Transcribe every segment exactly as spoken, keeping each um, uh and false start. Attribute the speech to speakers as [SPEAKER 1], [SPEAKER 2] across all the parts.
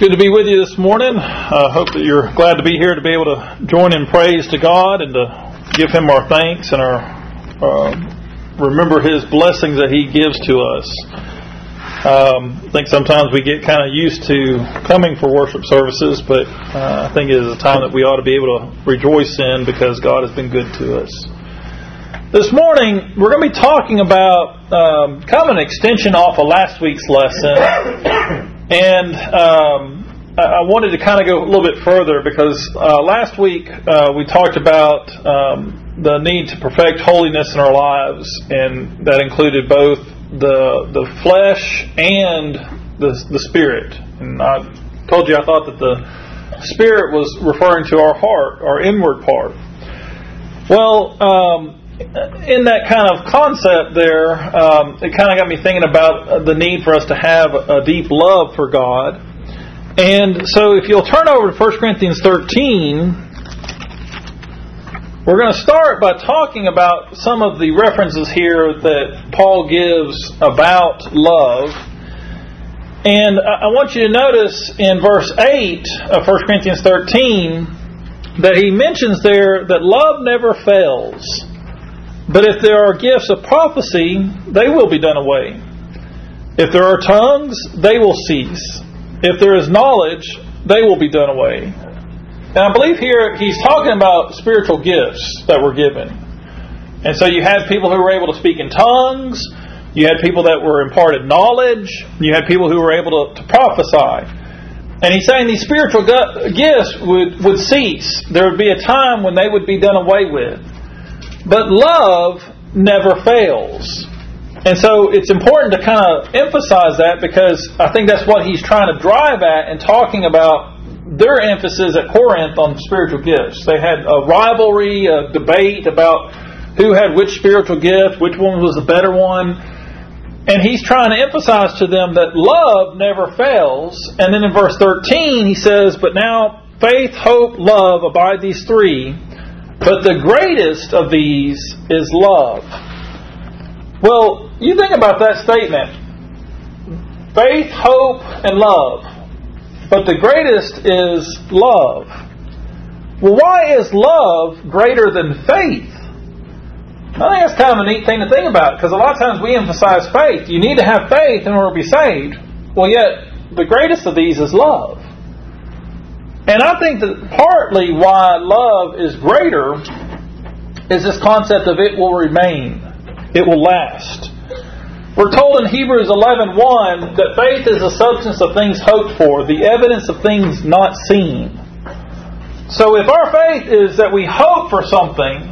[SPEAKER 1] Good to be with you this morning. I uh, hope that you're glad to be here to be able to join in praise to God and to give Him our thanks and our uh, remember His blessings that He gives to us. Um, I think sometimes we get kind of used to coming for worship services, but uh, I think it is a time that we ought to be able to rejoice in because God has been good to us. This morning, we're going to be talking about um, kind of an extension off of last week's lesson. And um, I wanted to kind of go a little bit further because uh, last week uh, we talked about um, the need to perfect holiness in our lives, and that included both the the flesh and the the spirit. And I told you I thought that the spirit was referring to our heart, our inward part. Well, um, in that kind of concept there, um, it kind of got me thinking about the need for us to have a deep love for God. And so if you'll turn over to First Corinthians thirteen, we're going to start by talking about some of the references here that Paul gives about love. And I want you to notice in verse eight of First Corinthians thirteen that he mentions there that love never fails. But if there are gifts of prophecy, they will be done away. If there are tongues, they will cease. If there is knowledge, they will be done away. And I believe here he's talking about spiritual gifts that were given. And so you had people who were able to speak in tongues. You had people that were imparted knowledge. You had people who were able to, to prophesy. And he's saying these spiritual gifts would, would cease. There would be a time when they would be done away with. But love never fails. And so it's important to kind of emphasize that because I think that's what he's trying to drive at in talking about their emphasis at Corinth on spiritual gifts. They had a rivalry, a debate about who had which spiritual gift, which one was the better one. And he's trying to emphasize to them that love never fails. And then in verse thirteen he says, but now faith, hope, love abide these three. But the greatest of these is love. Well, you think about that statement. Faith, hope, and love. But the greatest is love. Well, why is love greater than faith? I think that's kind of a neat thing to think about, because a lot of times we emphasize faith. You need to have faith in order to be saved. Well, yet, the greatest of these is love. And I think that partly why love is greater is this concept of it will remain. It will last. We're told in Hebrews eleven one that faith is the substance of things hoped for, the evidence of things not seen. So if our faith is that we hope for something,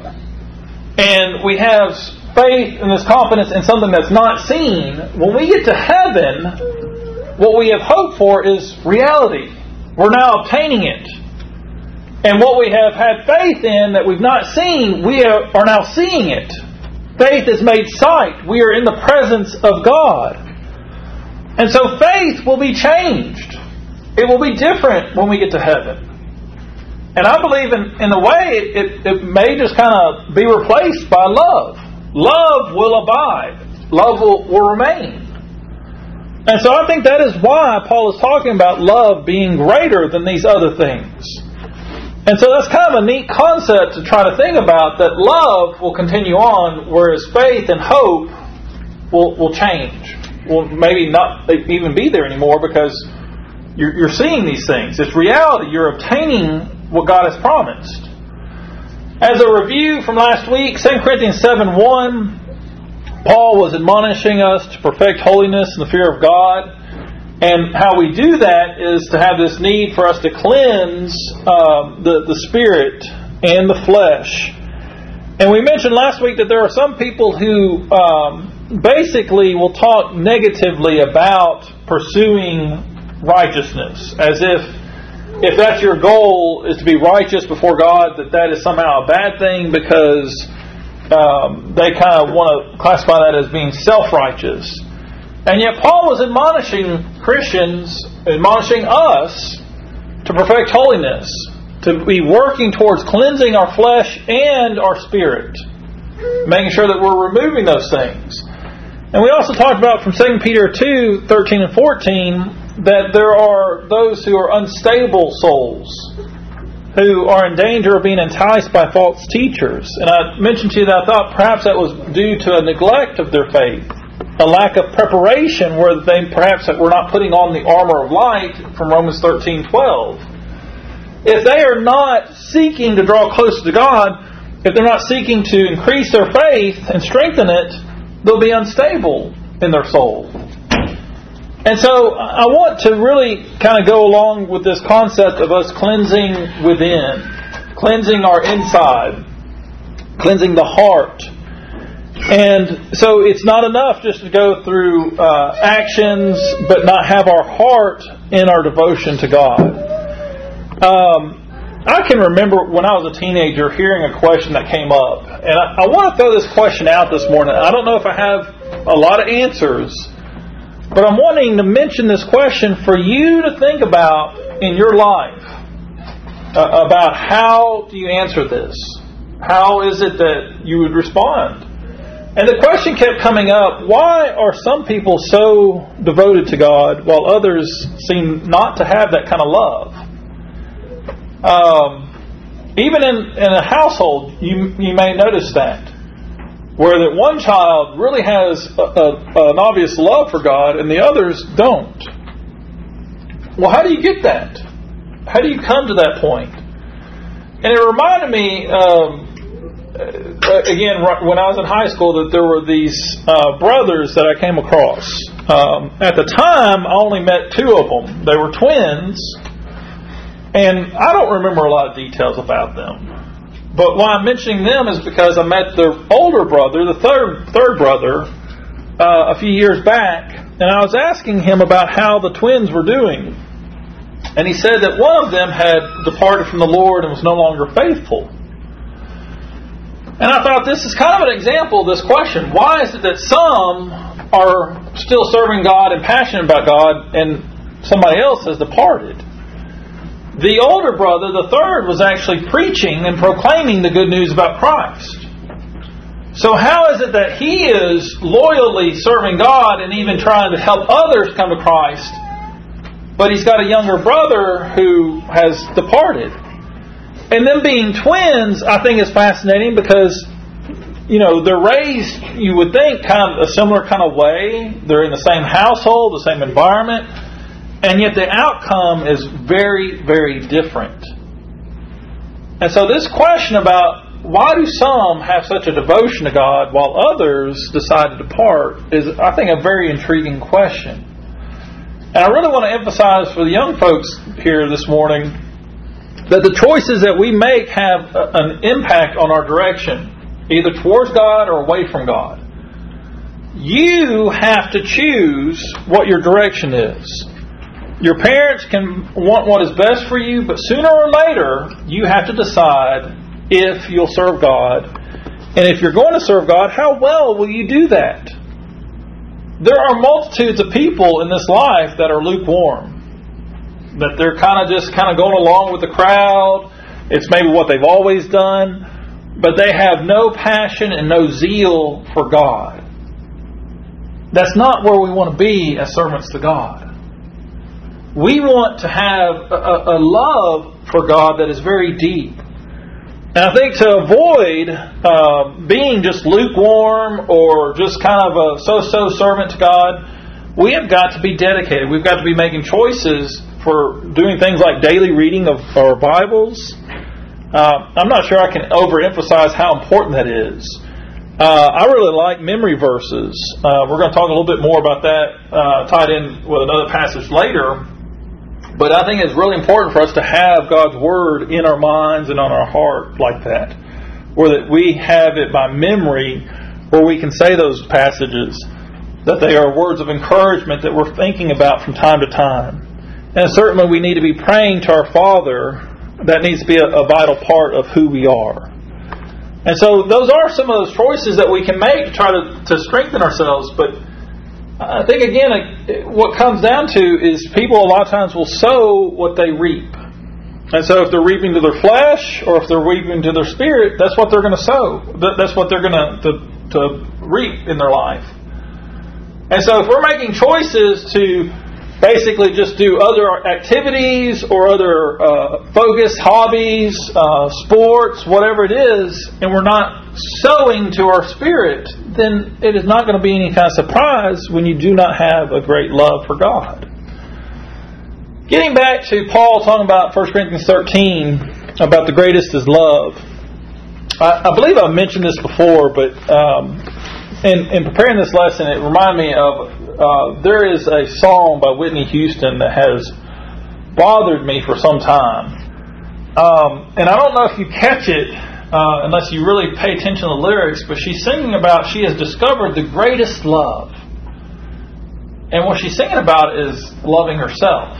[SPEAKER 1] and we have faith and this confidence in something that's not seen, when we get to heaven, what we have hoped for is reality. We're now obtaining it. And what we have had faith in that we've not seen, we are now seeing it. Faith is made sight. We are in the presence of God. And so faith will be changed. It will be different when we get to heaven. And I believe in, in a way it, it may just kind of be replaced by love. Love will abide. Love will, will remain. And so I think that is why Paul is talking about love being greater than these other things. And so that's kind of a neat concept to try to think about, that love will continue on, whereas faith and hope will will change. Will maybe not even be there anymore because you're, you're seeing these things. It's reality. You're obtaining what God has promised. As a review from last week, Second Corinthians seven one, Paul was admonishing us to perfect holiness in the fear of God. And how we do that is to have this need for us to cleanse uh, the, the spirit and the flesh. And we mentioned last week that there are some people who um, basically will talk negatively about pursuing righteousness. As if if that's your goal, is to be righteous before God, that that is somehow a bad thing because Um, they kind of want to classify that as being self-righteous. And yet Paul was admonishing Christians, admonishing us to perfect holiness, to be working towards cleansing our flesh and our spirit, making sure that we're removing those things. And we also talked about from Second Peter two thirteen and fourteen that there are those who are unstable souls, who are in danger of being enticed by false teachers. And I mentioned to you that I thought perhaps that was due to a neglect of their faith, a lack of preparation where they perhaps were not putting on the armor of light from Romans thirteen twelve. If they are not seeking to draw closer to God, if they're not seeking to increase their faith and strengthen it, they'll be unstable in their soul. And so I want to really kind of go along with this concept of us cleansing within, cleansing our inside, cleansing the heart. And so it's not enough just to go through uh, actions but not have our heart in our devotion to God. Um, I can remember when I was a teenager hearing a question that came up. And I, I want to throw this question out this morning. I don't know if I have a lot of answers, but I'm wanting to mention this question for you to think about in your life. Uh, about how do you answer this? How is it that you would respond? And the question kept coming up, why are some people so devoted to God while others seem not to have that kind of love? Um, even in, in a household, you you may notice that. Where that one child really has a, a, an obvious love for God and the others don't. Well, how do you get that? How do you come to that point? And it reminded me, um, again, when I was in high school, that there were these uh, brothers that I came across. Um, at the time, I only met two of them. They were twins. And I don't remember a lot of details about them. But why I'm mentioning them is because I met their older brother, the third third brother, uh, a few years back. And I was asking him about how the twins were doing. And he said that one of them had departed from the Lord and was no longer faithful. And I thought this is kind of an example of this question. Why is it that some are still serving God and passionate about God and somebody else has departed? The older brother, the third, was actually preaching and proclaiming the good news about Christ. So how is it that he is loyally serving God and even trying to help others come to Christ, but he's got a younger brother who has departed? And them being twins, I think, is fascinating because, you know, they're raised, you would think, kind of a similar kind of way. They're in the same household, the same environment. And yet the outcome is very, very different. And so this question about why do some have such a devotion to God while others decide to depart is, I think, a very intriguing question. And I really want to emphasize for the young folks here this morning that the choices that we make have an impact on our direction, either towards God or away from God. You have to choose what your direction is. Your parents can want what is best for you, but sooner or later, you have to decide if you'll serve God. And if you're going to serve God, how well will you do that? There are multitudes of people in this life that are lukewarm. That they're kind of just kind of going along with the crowd. It's maybe what they've always done. But they have no passion and no zeal for God. That's not where we want to be as servants to God. We want to have a, a love for God that is very deep. And I think to avoid uh, being just lukewarm or just kind of a so-so servant to God, we have got to be dedicated. We've got to be making choices for doing things like daily reading of our Bibles. Uh, I'm not sure I can overemphasize how important that is. Uh, I really like memory verses. Uh, we're going to talk a little bit more about that uh, tied in with another passage later. But I think it's really important for us to have God's Word in our minds and on our heart like that. Or that we have it by memory, where we can say those passages, that they are words of encouragement that we're thinking about from time to time. And certainly we need to be praying to our Father. That needs to be a, a vital part of who we are. And so those are some of those choices that we can make to try to, to strengthen ourselves. But I think, again, what comes down to is people a lot of times will sow what they reap. And so if they're reaping to their flesh or if they're reaping to their spirit, that's what they're going to sow. That's what they're going to, to, to reap in their life. And so if we're making choices to basically just do other activities or other uh, focused hobbies, uh, sports, whatever it is, and we're not sowing to our spirit, then it is not going to be any kind of surprise when you do not have a great love for God. Getting back to Paul talking about First Corinthians thirteen, about the greatest is love. I, I believe I've mentioned this before, but um, in, in preparing this lesson, it reminded me of Uh, there is a song by Whitney Houston that has bothered me for some time. Um, and I don't know if you catch it uh, unless you really pay attention to the lyrics, but she's singing about she has discovered the greatest love. And what she's singing about is loving herself.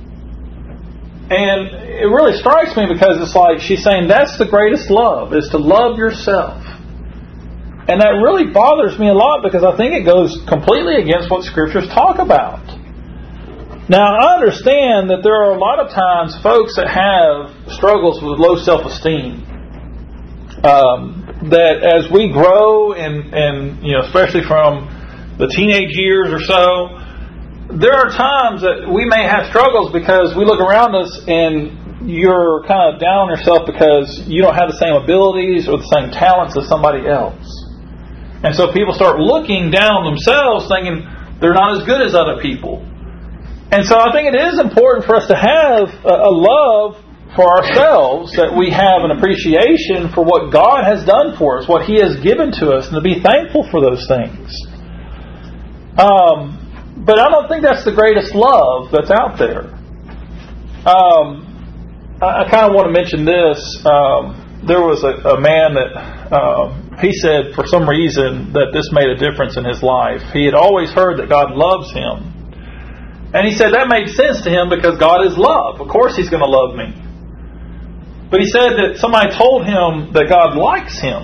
[SPEAKER 1] And it really strikes me because it's like she's saying that's the greatest love, is to love yourself. And that really bothers me a lot because I think it goes completely against what Scriptures talk about. Now, I understand that there are a lot of times folks that have struggles with low self-esteem. Um, that as we grow, and, and you know, especially from the teenage years or so, there are times that we may have struggles because we look around us and you're kind of down on yourself because you don't have the same abilities or the same talents as somebody else. And so people start looking down on themselves thinking they're not as good as other people. And so I think it is important for us to have a, a love for ourselves, that we have an appreciation for what God has done for us, what He has given to us, and to be thankful for those things. Um, but I don't think that's the greatest love that's out there. Um, I, I kind of want to mention this. Um, there was a, a man that... Um, He said for some reason that this made a difference in his life. He had always heard that God loves him. And he said that made sense to him because God is love. Of course He's going to love me. But he said that somebody told him that God likes him.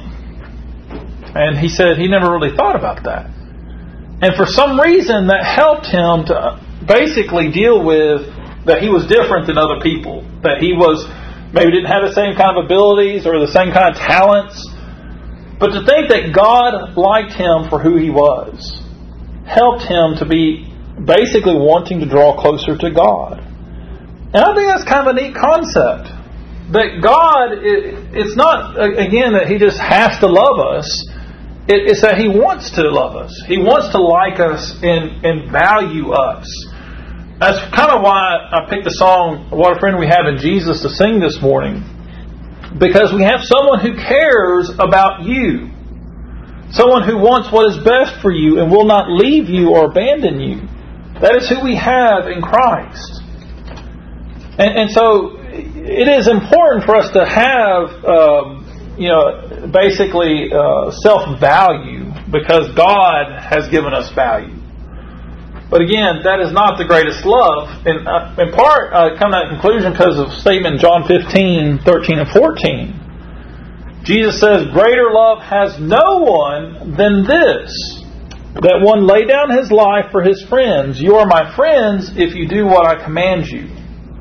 [SPEAKER 1] And he said he never really thought about that. And for some reason that helped him to basically deal with that he was different than other people. That he was maybe didn't have the same kind of abilities or the same kind of talents. But to think that God liked him for who he was helped him to be basically wanting to draw closer to God. And I think that's kind of a neat concept. That God, it's not, again, that He just has to love us. It's that He wants to love us. He wants to like us and, and value us. That's kind of why I picked the song, What a Friend We Have in Jesus, to sing this morning. Because we have someone who cares about you. Someone who wants what is best for you and will not leave you or abandon you. That is who we have in Christ. And, and so it is important for us to have, um, you know, basically uh, self-value because God has given us value. But again, that is not the greatest love. And uh, in part, I come to that conclusion because of a statement in John fifteen, thirteen, and fourteen. Jesus says, "Greater love has no one than this, that one lay down his life for his friends. You are my friends if you do what I command you."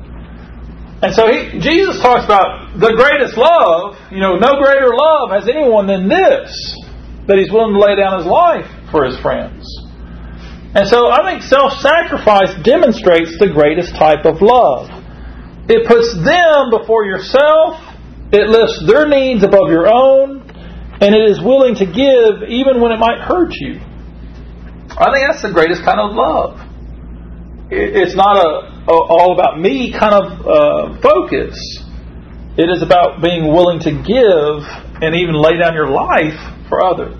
[SPEAKER 1] And so he, Jesus talks about the greatest love. You know, no greater love has anyone than this, that He's willing to lay down His life for His friends. And so I think self-sacrifice demonstrates the greatest type of love. It puts them before yourself. It lifts their needs above your own. And it is willing to give even when it might hurt you. I think that's the greatest kind of love. It's not a, a all about me kind of uh, focus. It is about being willing to give and even lay down your life for others.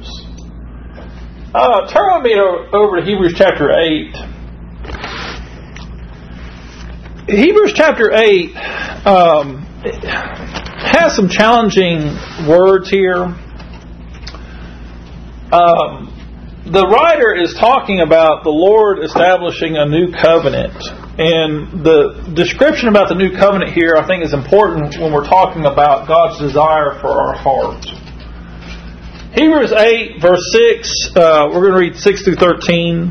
[SPEAKER 1] Uh, turn with me over to Hebrews chapter eight. Hebrews chapter eight um, has some challenging words here. Um, the writer is talking about the Lord establishing a new covenant. And the description about the new covenant here, I think, is important when we're talking about God's desire for our heart. Hebrews eight, verse six, uh, we're going to read six through thirteen.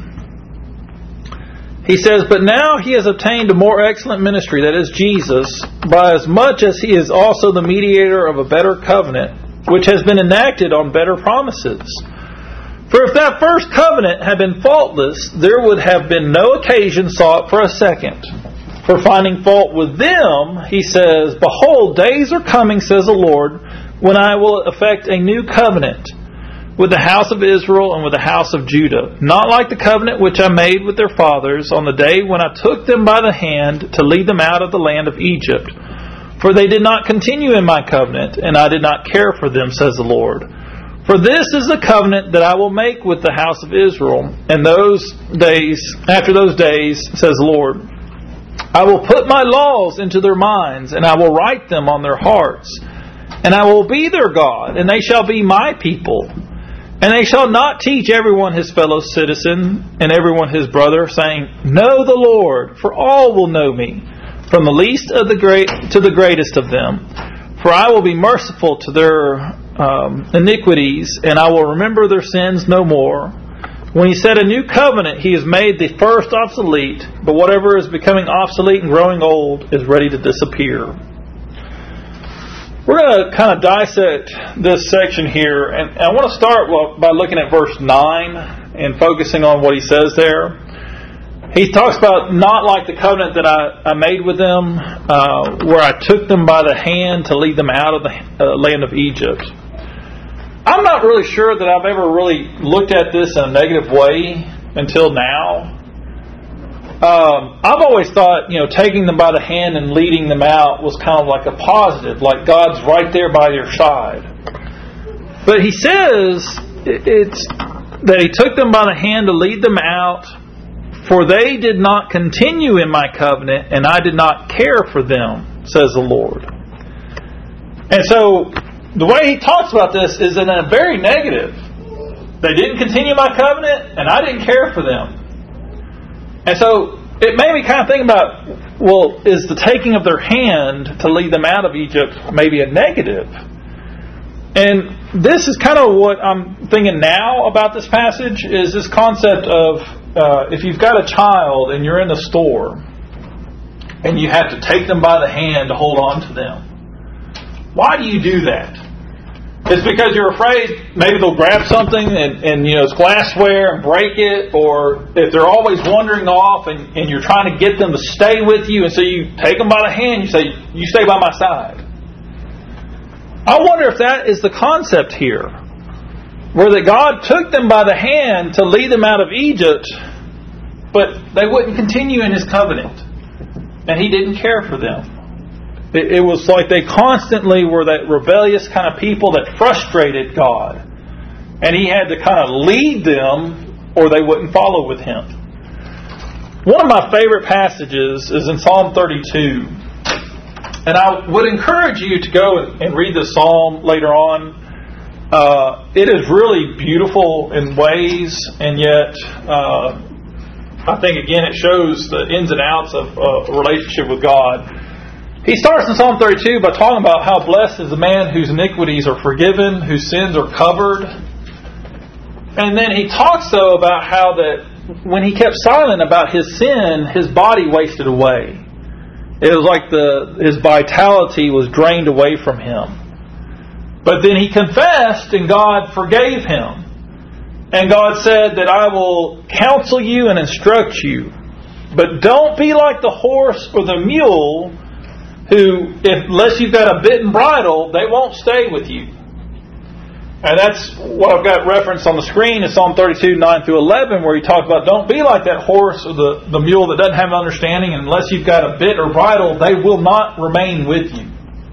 [SPEAKER 1] He says, "But now He has obtained a more excellent ministry, that is Jesus, by as much as He is also the mediator of a better covenant, which has been enacted on better promises. For if that first covenant had been faultless, there would have been no occasion sought for a second. For finding fault with them, he says, Behold, days are coming, says the Lord, when I will effect a new covenant with the house of Israel and with the house of Judah, not like the covenant which I made with their fathers on the day when I took them by the hand to lead them out of the land of Egypt. For they did not continue in my covenant, and I did not care for them, says the Lord. For this is the covenant that I will make with the house of Israel, and those days, after those days, says the Lord, I will put my laws into their minds, and I will write them on their hearts. And I will be their God, and they shall be my people. And they shall not teach everyone his fellow citizen, and everyone his brother, saying, Know the Lord, for all will know me, from the least of the great to the greatest of them. For I will be merciful to their um, iniquities, and I will remember their sins no more. When he said a new covenant, he has made the first obsolete, but whatever is becoming obsolete and growing old is ready to disappear. We're going to kind of dissect this section here, and I want to start by looking at verse nine and focusing on what he says there. He talks about not like the covenant that I, I made with them, uh, where I took them by the hand to lead them out of the uh, land of Egypt. I'm not really sure that I've ever really looked at this in a negative way until now. Um, I've always thought, you know, taking them by the hand and leading them out was kind of like a positive, like God's right there by your side. But he says it's that he took them by the hand to lead them out, for they did not continue in my covenant, and I did not care for them, says the Lord. And so the way he talks about this is in a very negative. They didn't continue my covenant, and I didn't care for them. And so it made me kind of think about, well, is the taking of their hand to lead them out of Egypt maybe a negative? And this is kind of what I'm thinking now about this passage, is this concept of uh, if you've got a child and you're in the store and you have to take them by the hand to hold on to them. Why do you do that? It's because you're afraid maybe they'll grab something and, and you know, it's glassware and break it, or if they're always wandering off and, and you're trying to get them to stay with you, and so you take them by the hand, you say, you stay by my side. I wonder if that is the concept here, where that God took them by the hand to lead them out of Egypt, but they wouldn't continue in His covenant, and He didn't care for them. It was like they constantly were that rebellious kind of people that frustrated God. And He had to kind of lead them or they wouldn't follow with Him. One of my favorite passages is in Psalm thirty-two. And I would encourage you to go and read the Psalm later on. Uh, it is really beautiful in ways, and yet uh, I think again it shows the ins and outs of uh, a relationship with God. He starts in Psalm thirty-two by talking about how blessed is the man whose iniquities are forgiven, whose sins are covered. And then he talks, though, about how that when he kept silent about his sin, his body wasted away. It was like the his vitality was drained away from him. But then he confessed, and God forgave him. And God said that I will counsel you and instruct you. But don't be like the horse or the mule, who, if, unless you've got a bit and bridle, they won't stay with you. And that's what I've got referenced on the screen in Psalm thirty-two, nine through eleven, where he talks about don't be like that horse or the, the mule that doesn't have understanding, and unless you've got a bit or bridle, they will not remain with you.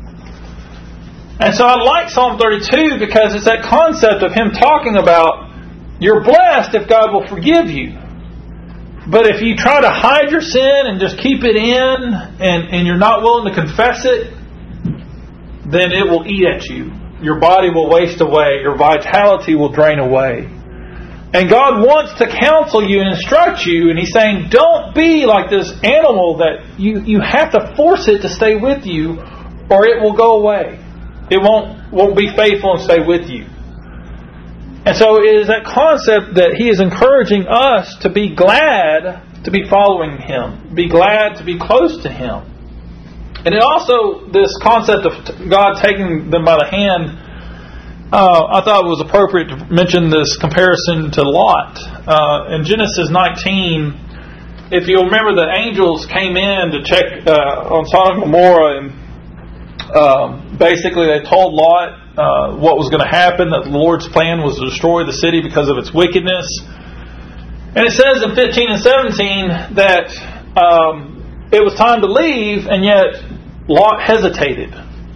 [SPEAKER 1] And so I like Psalm thirty-two because it's that concept of him talking about you're blessed if God will forgive you. But if you try to hide your sin and just keep it in, and, and you're not willing to confess it, then it will eat at you. Your body will waste away. Your vitality will drain away. And God wants to counsel you and instruct you, and He's saying, don't be like this animal that you, you have to force it to stay with you, or it will go away. It won't, won't be faithful and stay with you. And so it is that concept that He is encouraging us to be glad to be following Him. Be glad to be close to Him. And it also, this concept of God taking them by the hand, uh, I thought it was appropriate to mention this comparison to Lot. Uh, in Genesis nineteen, if you'll remember, the angels came in to check uh, on Sodom and Gomorrah, and um, basically they told Lot uh, what was going to happen, that the Lord's plan was to destroy the city because of its wickedness. And it says in fifteen and seventeen that um, it was time to leave, and yet Lot hesitated.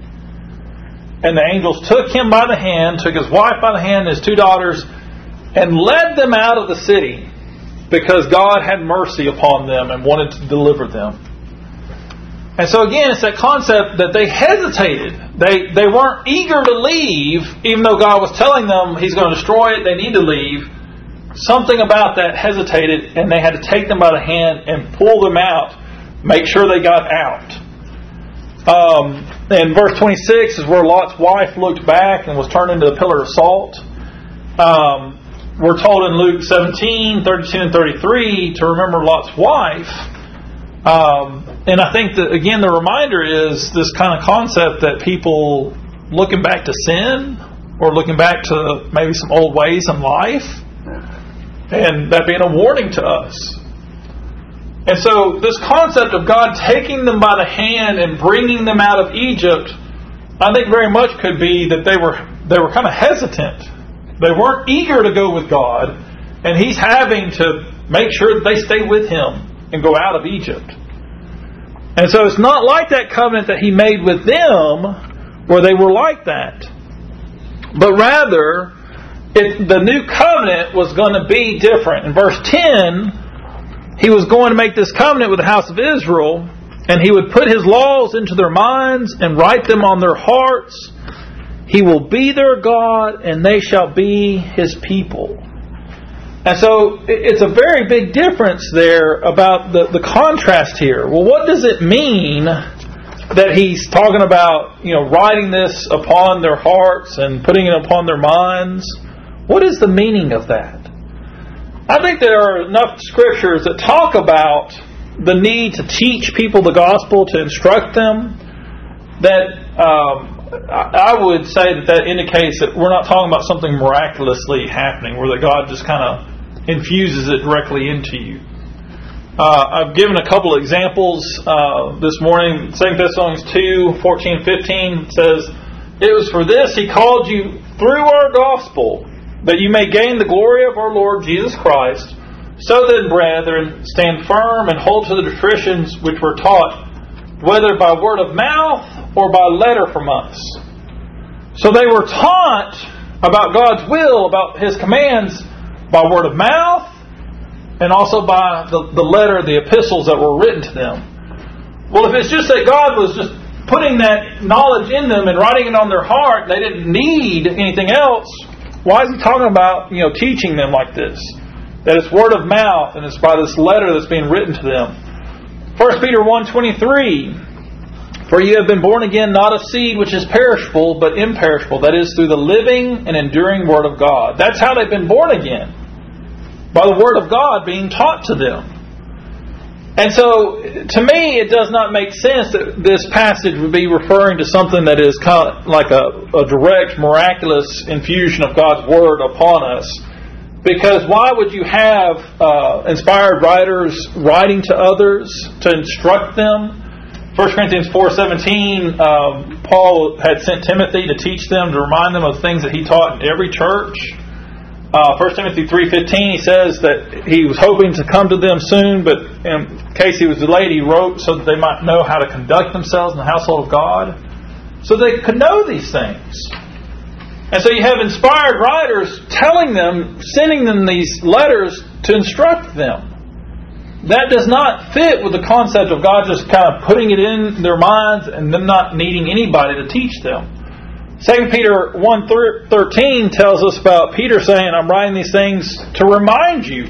[SPEAKER 1] And the angels took him by the hand, took his wife by the hand and his two daughters, and led them out of the city, because God had mercy upon them and wanted to deliver them. And so again, it's that concept that they hesitated. They they weren't eager to leave, even though God was telling them He's going to destroy it, they need to leave. Something about that hesitated, and they had to take them by the hand and pull them out, make sure they got out. Um, and verse twenty-six is where Lot's wife looked back and was turned into a pillar of salt. Um, we're told in Luke seventeen, thirty-two and thirty-three to remember Lot's wife. Um, and I think that, again, the reminder is this kind of concept that people looking back to sin, or looking back to maybe some old ways in life, and that being a warning to us. And so this concept of God taking them by the hand and bringing them out of Egypt, I think very much could be that they were they were kind of hesitant. They weren't eager to go with God, and He's having to make sure that they stay with Him and go out of Egypt. And so it's not like that covenant that He made with them, where they were like that. But rather, it, the new covenant was going to be different. In verse ten, He was going to make this covenant with the house of Israel, and He would put His laws into their minds and write them on their hearts. He will be their God, and they shall be His people. And so it's a very big difference there about the, the contrast here. Well, what does it mean that He's talking about, you know, writing this upon their hearts and putting it upon their minds? What is the meaning of that? I think there are enough scriptures that talk about the need to teach people the gospel, to instruct them, that um, I would say that that indicates that we're not talking about something miraculously happening, where that God just kind of infuses it directly into you. Uh, I've given a couple of examples uh, this morning. Second Thessalonians two, fourteen, fifteen says, "It was for this He called you through our gospel, that you may gain the glory of our Lord Jesus Christ. So then, brethren, stand firm and hold to the traditions which were taught, whether by word of mouth or by letter from us." So they were taught about God's will, about His commands, by word of mouth, and also by the, the letter, the epistles that were written to them. Well, if it's just that God was just putting that knowledge in them and writing it on their heart, they didn't need anything else, why is He talking about, you know, teaching them like this? That it's word of mouth, and it's by this letter that's being written to them. First Peter one twenty-three, "For you have been born again, not of seed which is perishable, but imperishable, that is, through the living and enduring Word of God." That's how they've been born again, by the Word of God being taught to them. And so, to me, it does not make sense that this passage would be referring to something that is kind of like a, a direct, miraculous infusion of God's Word upon us. Because why would you have uh, inspired writers writing to others to instruct them? First Corinthians four seventeen, um, Paul had sent Timothy to teach them, to remind them of things that he taught in every church. Uh, First Timothy three fifteen, he says that he was hoping to come to them soon, but in case he was delayed, he wrote so that they might know how to conduct themselves in the household of God, so they could know these things. And so you have inspired writers telling them, sending them these letters to instruct them. That does not fit with the concept of God just kind of putting it in their minds and them not needing anybody to teach them. Second Peter one thirteen tells us about Peter saying, "I'm writing these things to remind you."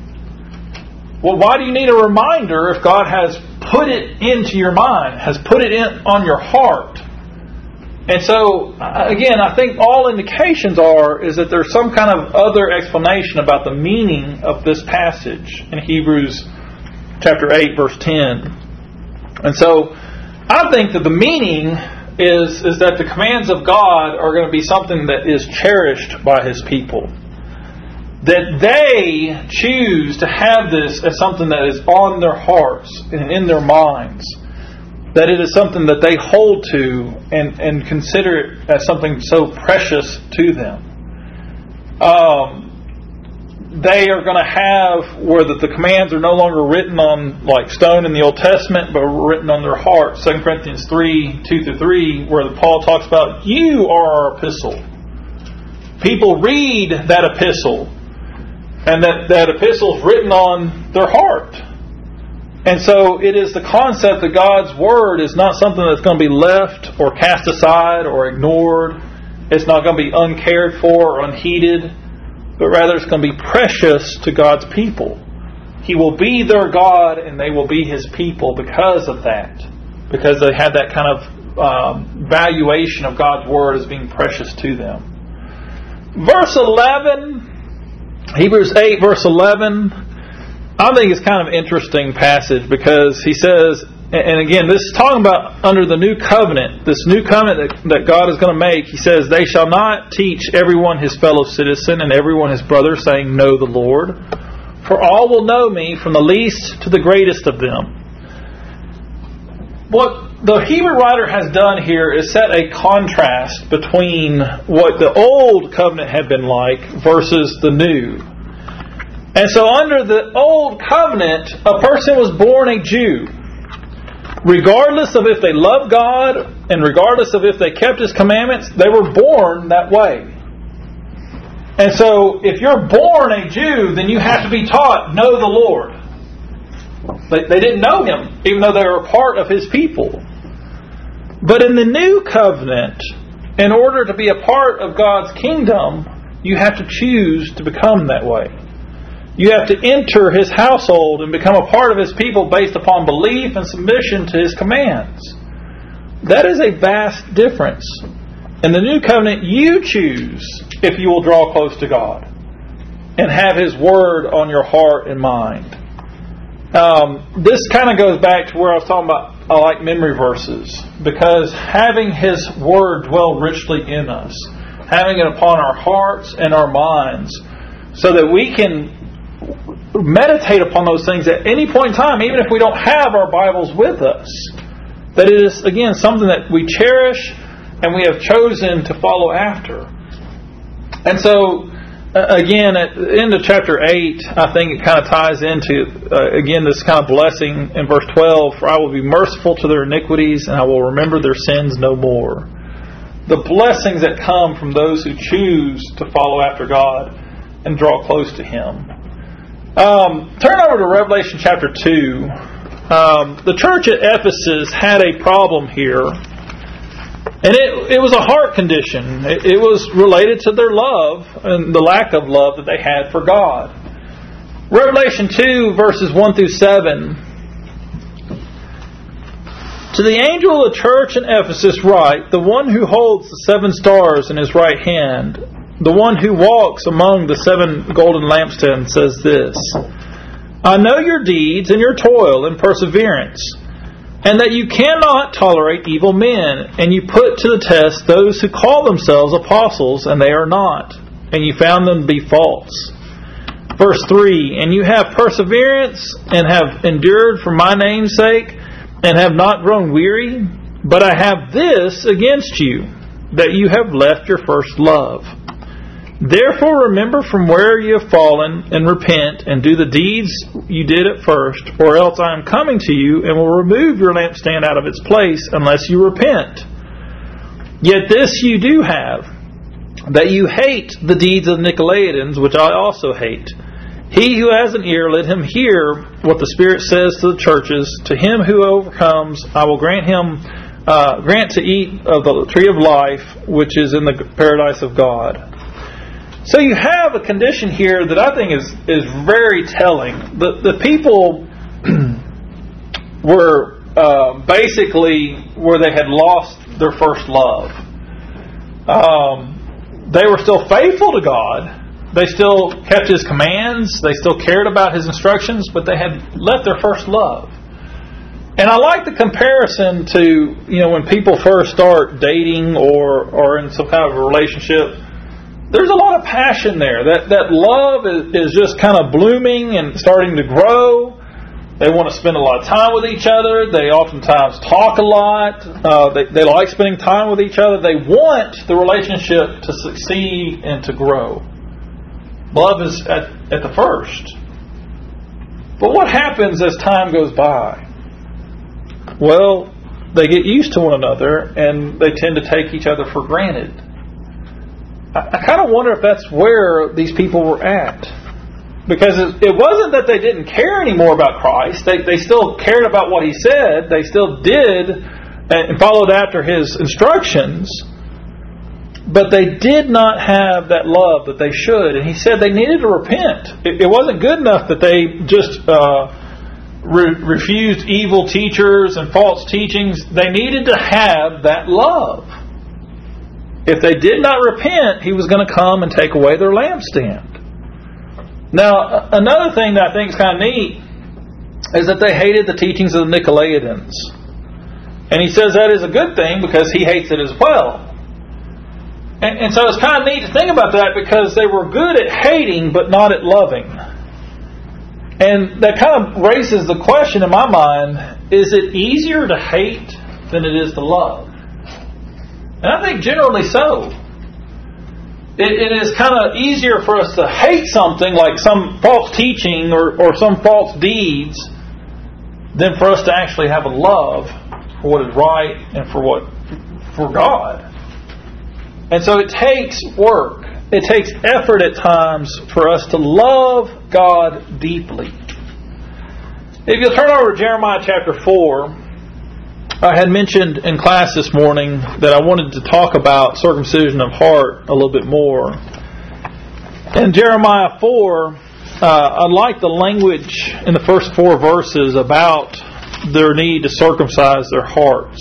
[SPEAKER 1] Well, why do you need a reminder if God has put it into your mind, has put it in on your heart? And so, again, I think all indications are is that there's some kind of other explanation about the meaning of this passage in Hebrews chapter eight, verse ten. And so, I think that the meaning is, is that the commands of God are going to be something that is cherished by His people. That they choose to have this as something that is on their hearts and in their minds. That it is something that they hold to and, and consider it as something so precious to them. Um, they are going to have where that the commands are no longer written on like stone in the Old Testament, but written on their heart. Second Corinthians three, two through three, where Paul talks about, you are our epistle. People read that epistle, and that, that epistle is written on their heart. And so it is the concept that God's Word is not something that's going to be left or cast aside or ignored. It's not going to be uncared for or unheeded, but rather it's going to be precious to God's people. He will be their God and they will be His people because of that. Because they had that kind of um, valuation of God's Word as being precious to them. Verse eleven, Hebrews eight, verse eleven, I think it's kind of an interesting passage because he says, and again, this is talking about under the new covenant, this new covenant that, that God is going to make. He says, they shall not teach everyone his fellow citizen and everyone his brother, saying, know the Lord. For all will know me, from the least to the greatest of them. What the Hebrew writer has done here is set a contrast between what the old covenant had been like versus the new. And so under the old covenant, a person was born a Jew. Regardless of if they loved God and regardless of if they kept His commandments, they were born that way. And so if you're born a Jew, then you have to be taught, know the Lord. They, they didn't know Him, even though they were a part of His people. But in the new covenant, in order to be a part of God's kingdom, you have to choose to become that way. You have to enter His household and become a part of His people based upon belief and submission to His commands. That is a vast difference. In the new covenant, you choose if you will draw close to God and have His Word on your heart and mind. Um, this kind of goes back to where I was talking about, I like memory verses, because having His Word dwell richly in us, having it upon our hearts and our minds, so that we can meditate upon those things at any point in time, even if we don't have our Bibles with us. That it is, again, something that we cherish and we have chosen to follow after. And so, uh, again, at the end of chapter eight, I think it kind of ties into, uh, again, this kind of blessing in verse twelve, for I will be merciful to their iniquities and I will remember their sins no more. The blessings that come from those who choose to follow after God and draw close to Him. Um, turn over to Revelation chapter two. Um, the church at Ephesus had a problem here. And it, it was a heart condition. It, it was related to their love and the lack of love that they had for God. Revelation two, verses one through seven. To the angel of the church in Ephesus write, the one who holds the seven stars in his right hand, the one who walks among the seven golden lampstands, says this, I know your deeds and your toil and perseverance, and that you cannot tolerate evil men, and you put to the test those who call themselves apostles, and they are not, and you found them to be false. Verse three, and you have perseverance, and have endured for my name's sake, and have not grown weary, but I have this against you, that you have left your first love. Therefore remember from where you have fallen, and repent, and do the deeds you did at first, or else I am coming to you, and will remove your lampstand out of its place, unless you repent. Yet this you do have, that you hate the deeds of the Nicolaitans, which I also hate. He who has an ear, let him hear what the Spirit says to the churches. To him who overcomes, I will grant him uh, grant to eat of the tree of life, which is in the paradise of God. So you have a condition here that I think is, is very telling. The, the people were uh, basically where they had lost their first love. Um, they were still faithful to God. They still kept His commands. They still cared about His instructions, but they had left their first love. And And I like the comparison to, you know, when people first start dating or, or in some kind of a relationship, there's a lot of passion there. That that love is, is just kind of blooming and starting to grow. They want to spend a lot of time with each other. They oftentimes talk a lot. Uh, they, they like spending time with each other. They want the relationship to succeed and to grow. Love is at, at the first. But what happens as time goes by? Well, they get used to one another and they tend to take each other for granted. I, I kind of wonder if that's where these people were at. Because it, it wasn't that they didn't care anymore about Christ. They, they still cared about what He said. They still did and followed after His instructions. But they did not have that love that they should. And He said they needed to repent. It, it wasn't good enough that they just uh, re- refused evil teachers and false teachings. They needed to have that love. If they did not repent, He was going to come and take away their lampstand. Now, another thing that I think is kind of neat is that they hated the teachings of the Nicolaitans. And He says that is a good thing because He hates it as well. And, and so it's kind of neat to think about that because they were good at hating but not at loving. And that kind of raises the question in my mind, is it easier to hate than it is to love? And I think generally so. It, it is kind of easier for us to hate something like some false teaching or, or some false deeds than for us to actually have a love for what is right and for what for God. And so it takes work. It takes effort at times for us to love God deeply. If you'll turn over to Jeremiah chapter four, I had mentioned in class this morning that I wanted to talk about circumcision of heart a little bit more. In Jeremiah four, uh, I like the language in the first four verses about their need to circumcise their hearts.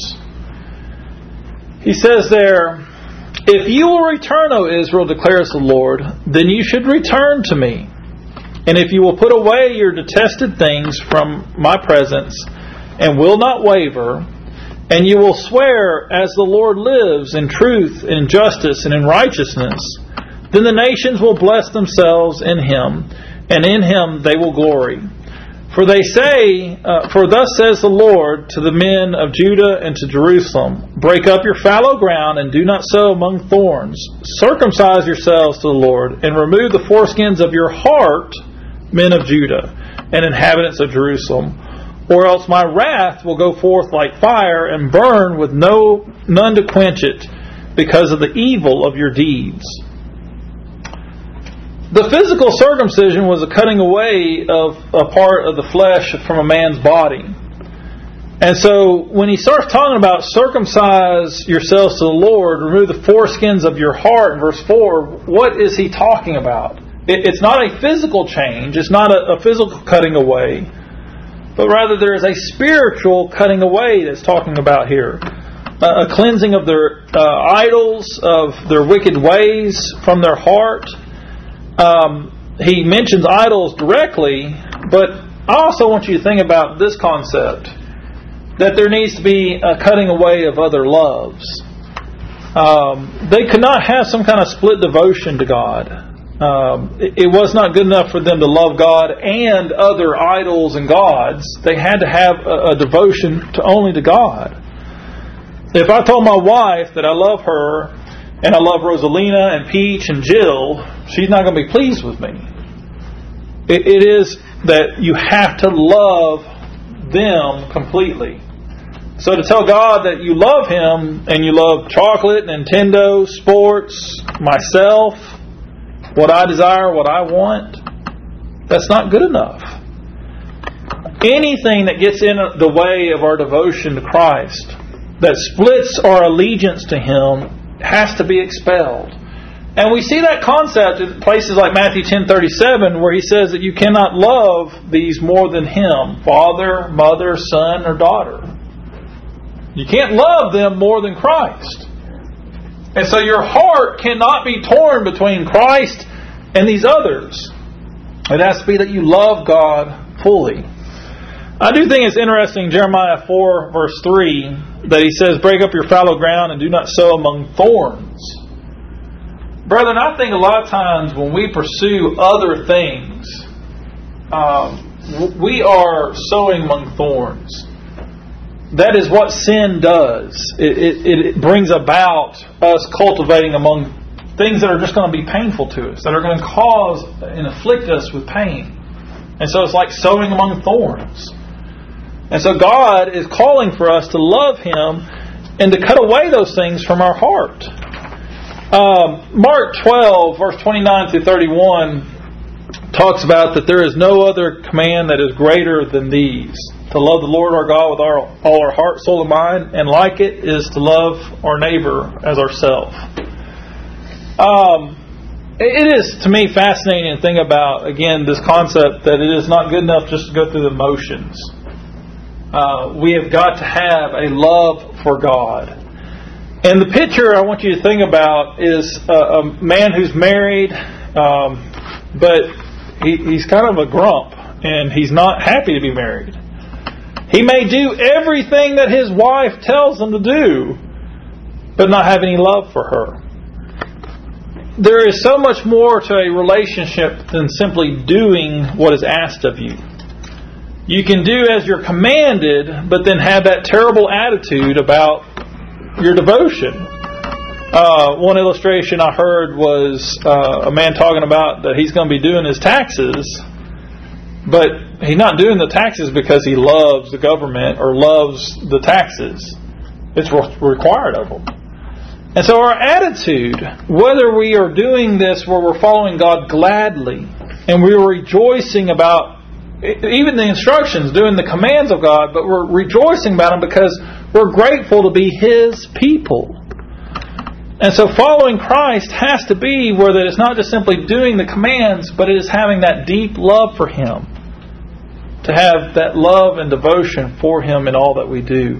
[SPEAKER 1] He says there, "If you will return, O Israel, declares the Lord, then you should return to me. And if you will put away your detested things from my presence and will not waver, and you will swear as the Lord lives in truth, in justice, and in righteousness, then the nations will bless themselves in Him, and in Him they will glory. For they say, uh, for thus says the Lord to the men of Judah and to Jerusalem, break up your fallow ground and do not sow among thorns. Circumcise yourselves to the Lord and remove the foreskins of your heart, men of Judah and inhabitants of Jerusalem, or else my wrath will go forth like fire and burn with no none to quench it because of the evil of your deeds." The physical circumcision was a cutting away of a part of the flesh from a man's body. And so when he starts talking about circumcise yourselves to the Lord, remove the foreskins of your heart in verse four, what is he talking about? It, it's not a physical change. It's not a, a physical cutting away. But rather there is a spiritual cutting away that's talking about here. A, a cleansing of their uh, idols, of their wicked ways from their heart. Um, he mentions idols directly, but I also want you to think about this concept, that there needs to be a cutting away of other loves. Um, they could not have some kind of split devotion to God. Um, it, it was not good enough for them to love God and other idols and gods. They had to have a, a devotion to only to God. If I told my wife that I love her and I love Rosalina and Peach and Jill, she's not going to be pleased with me. It, it is that you have to love them completely. So to tell God that you love Him and you love chocolate, Nintendo, sports, myself, what I desire, what I want, that's not good enough. Anything that gets in the way of our devotion to Christ, that splits our allegiance to Him, has to be expelled. And we see that concept in places like Matthew ten thirty-seven, where He says that you cannot love these more than Him, father, mother, son, or daughter. You can't love them more than Christ. And so your heart cannot be torn between Christ and these others. It has to be that you love God fully. I do think it's interesting, Jeremiah four, verse three, that he says, break up your fallow ground and do not sow among thorns. Brethren, I think a lot of times when we pursue other things, um, we are sowing among thorns. That is what sin does. It, it, it brings about us cultivating among things that are just going to be painful to us, that are going to cause and afflict us with pain. And so it's like sowing among thorns. And so God is calling for us to love Him and to cut away those things from our heart. Um, Mark twelve, verse twenty-nine through thirty-one talks about that there is no other command that is greater than these. To love the Lord our God with our, all our heart, soul, and mind, and like it is to love our neighbor as ourselves. Um, it is, to me, fascinating to think about, again, this concept that it is not good enough just to go through the motions. Uh, we have got to have a love for God. And the picture I want you to think about is a, a man who's married, um, but he, he's kind of a grump, and he's not happy to be married. He may do everything that his wife tells him to do, but not have any love for her. There is so much more to a relationship than simply doing what is asked of you. You can do as you're commanded, but then have that terrible attitude about your devotion. Uh, one illustration I heard was uh, a man talking about that he's going to be doing his taxes, but he's not doing the taxes because he loves the government or loves the taxes. It's required of him. And so our attitude, whether we are doing this where we're following God gladly and we're rejoicing about even the instructions, doing the commands of God, but we're rejoicing about them because we're grateful to be His people. And so following Christ has to be where that it's not just simply doing the commands, but it is having that deep love for Him. To have that love and devotion for Him in all that we do.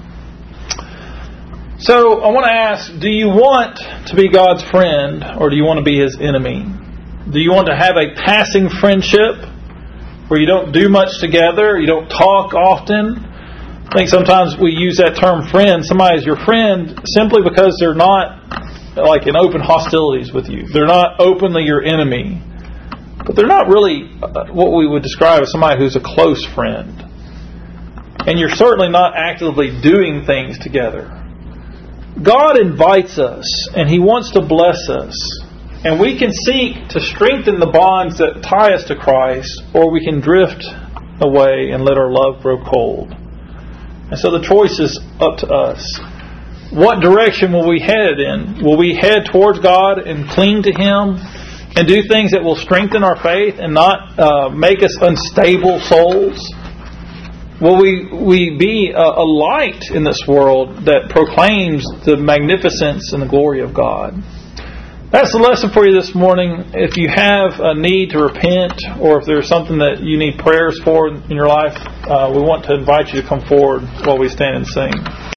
[SPEAKER 1] So I want to ask, do you want to be God's friend or do you want to be His enemy? Do you want to have a passing friendship where you don't do much together, you don't talk often? I think sometimes we use that term friend. Somebody is your friend simply because they're not like in open hostilities with you. They're not openly your enemy. But they're not really what we would describe as somebody who's a close friend. And you're certainly not actively doing things together. God invites us and He wants to bless us. And we can seek to strengthen the bonds that tie us to Christ, or we can drift away and let our love grow cold. And so the choice is up to us. What direction will we head in? Will we head towards God and cling to Him and do things that will strengthen our faith and not uh, make us unstable souls? Will we, we be a, a light in this world that proclaims the magnificence and the glory of God? That's the lesson for you this morning. If you have a need to repent, or if there's something that you need prayers for in your life, uh, we want to invite you to come forward while we stand and sing.